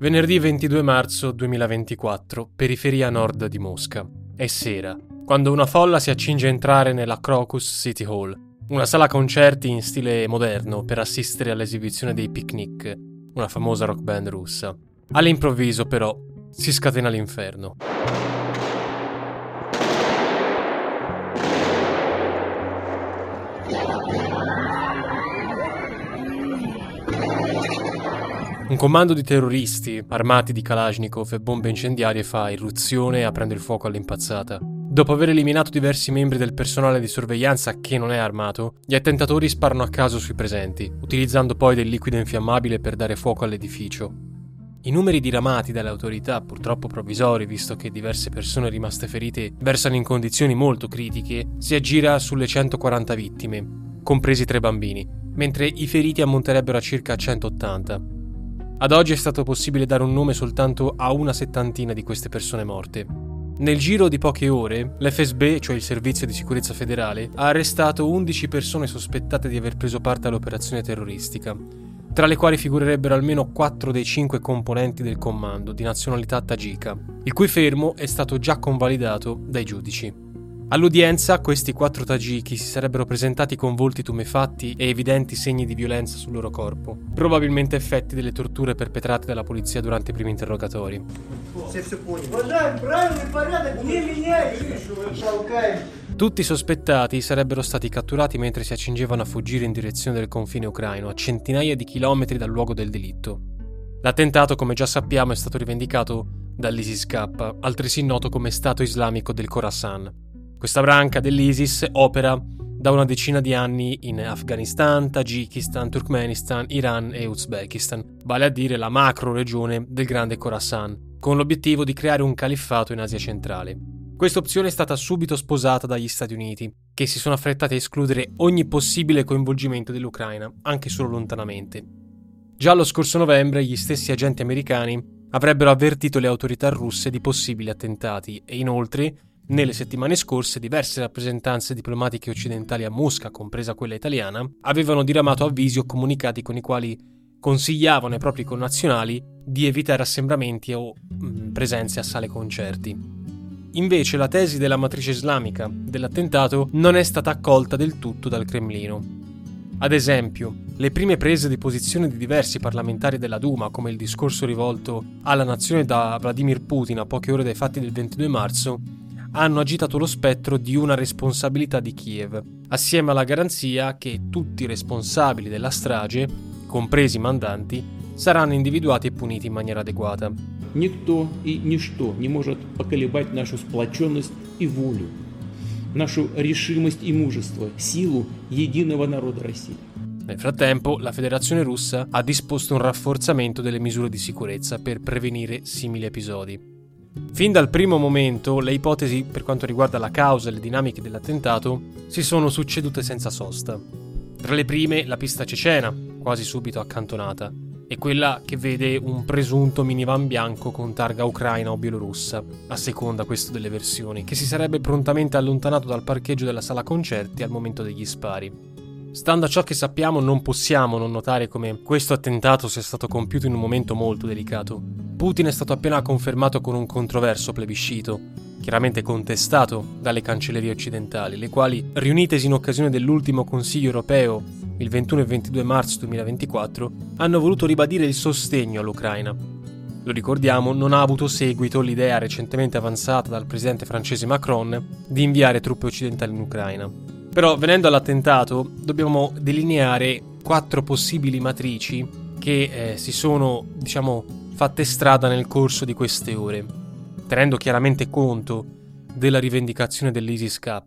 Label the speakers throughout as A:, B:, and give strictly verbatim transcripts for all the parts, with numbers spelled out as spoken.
A: Venerdì ventidue marzo duemilaventiquattro, periferia nord di Mosca. È sera, quando una folla si accinge a entrare nella Crocus City Hall, una sala concerti in stile moderno per assistere all'esibizione dei Picnic, una famosa rock band russa. All'improvviso, però, si scatena l'inferno. Un comando di terroristi, armati di Kalashnikov e bombe incendiarie, fa irruzione aprendo il fuoco all'impazzata. Dopo aver eliminato diversi membri del personale di sorveglianza che non è armato, gli attentatori sparano a caso sui presenti, utilizzando poi del liquido infiammabile per dare fuoco all'edificio. I numeri diramati dalle autorità, purtroppo provvisori visto che diverse persone rimaste ferite versano in condizioni molto critiche, si aggira sulle centoquaranta vittime, compresi tre bambini, mentre i feriti ammonterebbero a circa centottanta. Ad oggi è stato possibile dare un nome soltanto a una settantina di queste persone morte. Nel giro di poche ore, l'F S B, cioè il Servizio di Sicurezza Federale, ha arrestato undici persone sospettate di aver preso parte all'operazione terroristica, tra le quali figurerebbero almeno quattro dei cinque componenti del comando di nazionalità tagika, il cui fermo è stato già convalidato dai giudici. All'udienza, questi quattro tagiki si sarebbero presentati con volti tumefatti e evidenti segni di violenza sul loro corpo, probabilmente effetti delle torture perpetrate dalla polizia durante i primi interrogatori. Tutti i sospettati sarebbero stati catturati mentre si accingevano a fuggire in direzione del confine ucraino, a centinaia di chilometri dal luogo del delitto. L'attentato, come già sappiamo, è stato rivendicato dall'ISIS K, altresì noto come Stato Islamico del Khorasan. Questa branca dell'ISIS opera da una decina di anni in Afghanistan, Tagikistan, Turkmenistan, Iran e Uzbekistan, vale a dire la macro regione del grande Khorasan, con l'obiettivo di creare un califfato in Asia centrale. Questa opzione è stata subito sposata dagli Stati Uniti, che si sono affrettati a escludere ogni possibile coinvolgimento dell'Ucraina, anche solo lontanamente. Già lo scorso novembre gli stessi agenti americani avrebbero avvertito le autorità russe di possibili attentati e inoltre, nelle settimane scorse, diverse rappresentanze diplomatiche occidentali a Mosca, compresa quella italiana, avevano diramato avvisi o comunicati con i quali consigliavano ai propri connazionali di evitare assembramenti o mh, presenze a sale concerti. Invece la tesi della matrice islamica dell'attentato non è stata accolta del tutto dal Cremlino. Ad esempio, le prime prese di posizione di diversi parlamentari della Duma, come il discorso rivolto alla nazione da Vladimir Putin a poche ore dai fatti del ventidue marzo, hanno agitato lo spettro di una responsabilità di Kiev, assieme alla garanzia che tutti i responsabili della strage, compresi i mandanti, saranno individuati e puniti in maniera adeguata.
B: Никто и ничто не может поколебать нашу сплоченность и волю, нашу решимость и мужество, силу единого народа России.
A: Nel frattempo, la Federazione Russa ha disposto un rafforzamento delle misure di sicurezza per prevenire simili episodi. Fin dal primo momento, le ipotesi per quanto riguarda la causa e le dinamiche dell'attentato si sono succedute senza sosta. Tra le prime, la pista cecena, quasi subito accantonata, e quella che vede un presunto minivan bianco con targa ucraina o bielorussa, a seconda questo delle versioni, che si sarebbe prontamente allontanato dal parcheggio della sala concerti al momento degli spari. Stando a ciò che sappiamo, non possiamo non notare come questo attentato sia stato compiuto in un momento molto delicato. Putin è stato appena confermato con un controverso plebiscito, chiaramente contestato dalle cancellerie occidentali, le quali, riunitesi in occasione dell'ultimo Consiglio europeo il ventuno e ventidue marzo duemilaventiquattro, hanno voluto ribadire il sostegno all'Ucraina. Lo ricordiamo, non ha avuto seguito l'idea recentemente avanzata dal presidente francese Macron di inviare truppe occidentali in Ucraina. Però, venendo all'attentato, dobbiamo delineare quattro possibili matrici che eh, si sono, diciamo, fatte strada nel corso di queste ore, tenendo chiaramente conto della rivendicazione dell'ISIS K.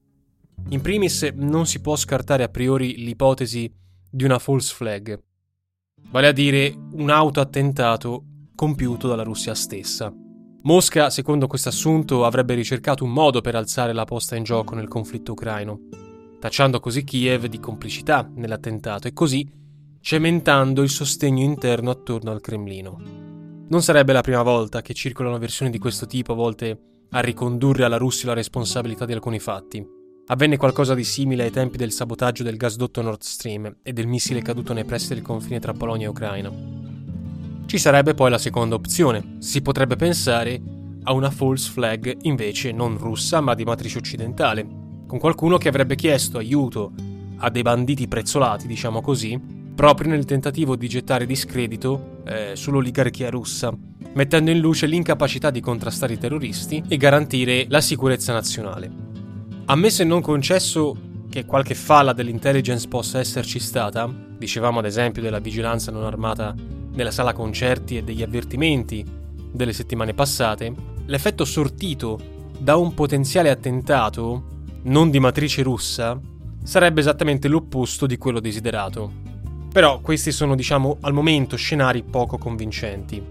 A: In primis, non si può scartare a priori l'ipotesi di una false flag, vale a dire un autoattentato compiuto dalla Russia stessa. Mosca, secondo questo assunto, avrebbe ricercato un modo per alzare la posta in gioco nel conflitto ucraino, tacciando così Kiev di complicità nell'attentato e così cementando il sostegno interno attorno al Cremlino. Non sarebbe la prima volta che circolano versioni di questo tipo volte a ricondurre alla Russia la responsabilità di alcuni fatti. Avvenne qualcosa di simile ai tempi del sabotaggio del gasdotto Nord Stream e del missile caduto nei pressi del confine tra Polonia e Ucraina. Ci sarebbe poi la seconda opzione. Si potrebbe pensare a una false flag invece non russa ma di matrice occidentale, con qualcuno che avrebbe chiesto aiuto a dei banditi prezzolati, diciamo così, proprio nel tentativo di gettare discredito eh, sull'oligarchia russa, mettendo in luce l'incapacità di contrastare i terroristi e garantire la sicurezza nazionale. Ammesso e non concesso che qualche falla dell'intelligence possa esserci stata, dicevamo ad esempio della vigilanza non armata nella sala concerti e degli avvertimenti delle settimane passate, l'effetto sortito da un potenziale attentato non di matrice russa sarebbe esattamente l'opposto di quello desiderato. Però questi sono, diciamo, al momento scenari poco convincenti.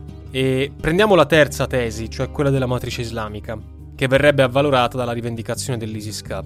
A: E prendiamo la terza tesi, cioè quella della matrice islamica, che verrebbe avvalorata dalla rivendicazione dell'ISIS-K.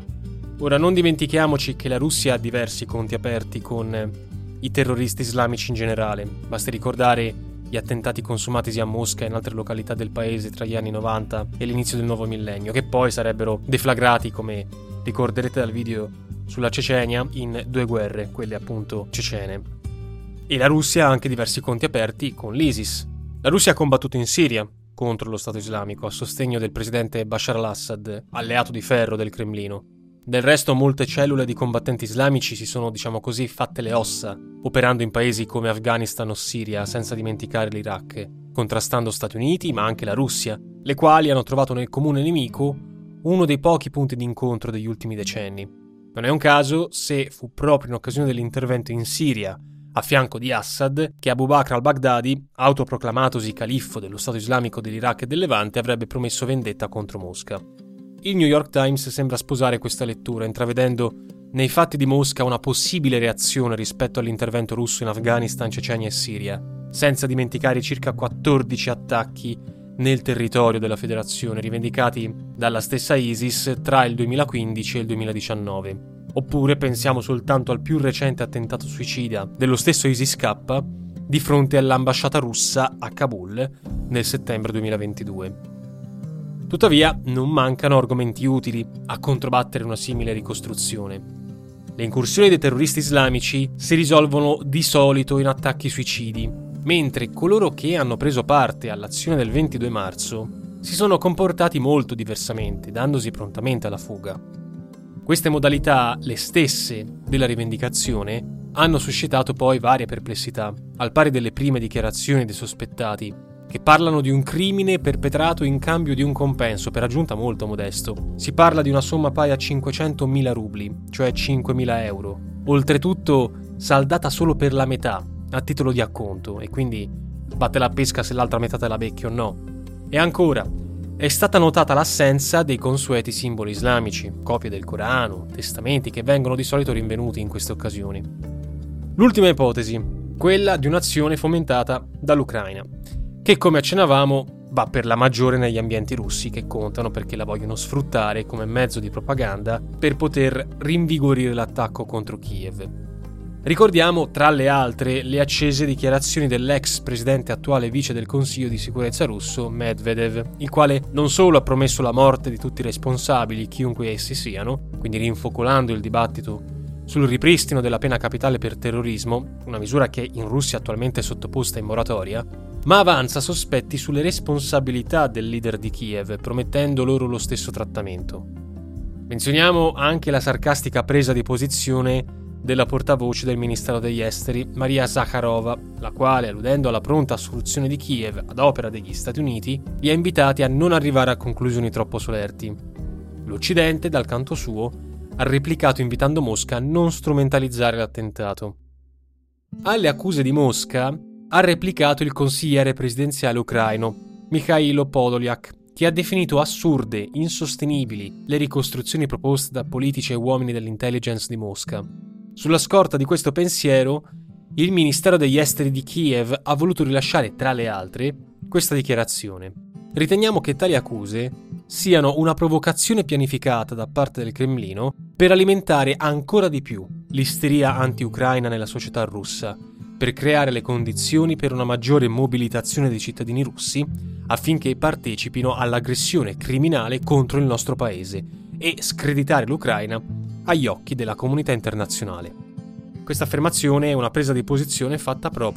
A: Ora, non dimentichiamoci che la Russia ha diversi conti aperti con i terroristi islamici in generale. Basti ricordare gli attentati consumatisi a Mosca e in altre località del paese tra gli anni novanta e l'inizio del nuovo millennio, che poi sarebbero deflagrati, come ricorderete dal video sulla Cecenia, in due guerre, quelle appunto cecene. E la Russia ha anche diversi conti aperti con l'ISIS. La Russia ha combattuto in Siria contro lo Stato islamico a sostegno del presidente Bashar al-Assad, alleato di ferro del Cremlino. Del resto molte cellule di combattenti islamici si sono, diciamo così, fatte le ossa, operando in paesi come Afghanistan o Siria, senza dimenticare l'Iraq, contrastando Stati Uniti ma anche la Russia, le quali hanno trovato nel comune nemico uno dei pochi punti di incontro degli ultimi decenni. Non è un caso se fu proprio in occasione dell'intervento in Siria, a fianco di Assad, che Abu Bakr al-Baghdadi, autoproclamatosi califfo dello Stato islamico dell'Iraq e del Levante, avrebbe promesso vendetta contro Mosca. Il New York Times sembra sposare questa lettura, intravedendo nei fatti di Mosca una possibile reazione rispetto all'intervento russo in Afghanistan, Cecenia e Siria, senza dimenticare i circa quattordici attacchi nel territorio della federazione rivendicati dalla stessa ISIS tra il duemilaquindici e il duemiladiciannove. Oppure pensiamo soltanto al più recente attentato suicida dello stesso ISIS-K di fronte all'ambasciata russa a Kabul nel settembre duemilaventidue. Tuttavia, non mancano argomenti utili a controbattere una simile ricostruzione. Le incursioni dei terroristi islamici si risolvono di solito in attacchi suicidi, mentre coloro che hanno preso parte all'azione del ventidue marzo si sono comportati molto diversamente, dandosi prontamente alla fuga. Queste modalità, le stesse della rivendicazione, hanno suscitato poi varie perplessità, al pari delle prime dichiarazioni dei sospettati, che parlano di un crimine perpetrato in cambio di un compenso, per aggiunta molto modesto. Si parla di una somma pari a cinquecentomila rubli, cioè cinquemila euro, oltretutto saldata solo per la metà, a titolo di acconto, e quindi batte la pesca se l'altra metà te la becchi o no. E ancora, è stata notata l'assenza dei consueti simboli islamici, copie del Corano, testamenti che vengono di solito rinvenuti in queste occasioni. L'ultima ipotesi, quella di un'azione fomentata dall'Ucraina, che come accennavamo va per la maggiore negli ambienti russi, che contano perché la vogliono sfruttare come mezzo di propaganda per poter rinvigorire l'attacco contro Kiev. Ricordiamo, tra le altre, le accese dichiarazioni dell'ex presidente attuale vice del Consiglio di sicurezza russo, Medvedev, il quale non solo ha promesso la morte di tutti i responsabili, chiunque essi siano, quindi rinfocolando il dibattito sul ripristino della pena capitale per terrorismo, una misura che in Russia attualmente è sottoposta in moratoria, ma avanza sospetti sulle responsabilità del leader di Kiev, promettendo loro lo stesso trattamento. Menzioniamo anche la sarcastica presa di posizione della portavoce del Ministero degli Esteri, Maria Zakharova, la quale, alludendo alla pronta assoluzione di Kiev ad opera degli Stati Uniti, li ha invitati a non arrivare a conclusioni troppo solerti. L'Occidente, dal canto suo, ha replicato invitando Mosca a non strumentalizzare l'attentato. Alle accuse di Mosca ha replicato il consigliere presidenziale ucraino, Mikhailo Podolyak, che ha definito assurde, insostenibili le ricostruzioni proposte da politici e uomini dell'intelligence di Mosca. Sulla scorta di questo pensiero, il Ministero degli Esteri di Kiev ha voluto rilasciare, tra le altre, questa dichiarazione. Riteniamo che tali accuse siano una provocazione pianificata da parte del Cremlino per alimentare ancora di più l'isteria anti-ucraina nella società russa, per creare le condizioni per una maggiore mobilitazione dei cittadini russi affinché partecipino all'aggressione criminale contro il nostro paese e screditare l'Ucraina agli occhi della comunità internazionale. Questa affermazione è una presa di posizione fatta propria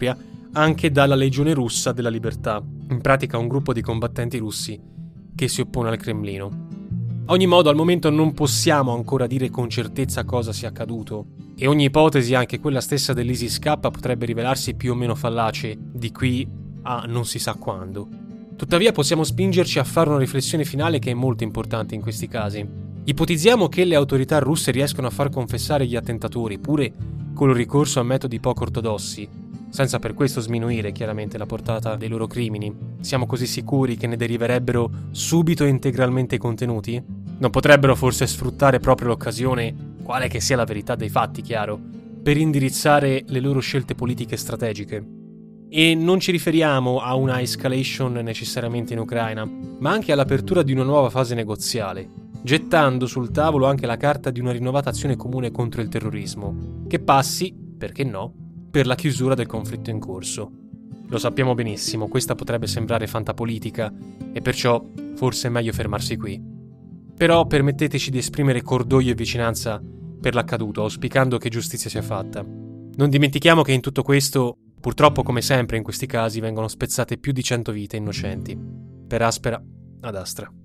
A: anche dalla Legione Russa della Libertà, in pratica un gruppo di combattenti russi che si oppone al Cremlino. A ogni modo, al momento non possiamo ancora dire con certezza cosa sia accaduto, e ogni ipotesi, anche quella stessa dell'ISIS K, potrebbe rivelarsi più o meno fallace di qui a non si sa quando. Tuttavia possiamo spingerci a fare una riflessione finale che è molto importante in questi casi. Ipotizziamo che le autorità russe riescano a far confessare gli attentatori, pure con il ricorso a metodi poco ortodossi, senza per questo sminuire chiaramente la portata dei loro crimini. Siamo così sicuri che ne deriverebbero subito e integralmente i contenuti? Non potrebbero forse sfruttare proprio l'occasione, quale che sia la verità dei fatti, chiaro, per indirizzare le loro scelte politiche strategiche? E non ci riferiamo a una escalation necessariamente in Ucraina, ma anche all'apertura di una nuova fase negoziale, gettando sul tavolo anche la carta di una rinnovata azione comune contro il terrorismo, che passi, perché no, per la chiusura del conflitto in corso. Lo sappiamo benissimo, questa potrebbe sembrare fantapolitica e perciò forse è meglio fermarsi qui. Però permetteteci di esprimere cordoglio e vicinanza per l'accaduto, auspicando che giustizia sia fatta. Non dimentichiamo che in tutto questo, purtroppo come sempre in questi casi, vengono spezzate più di cento vite innocenti. Per aspera ad astra.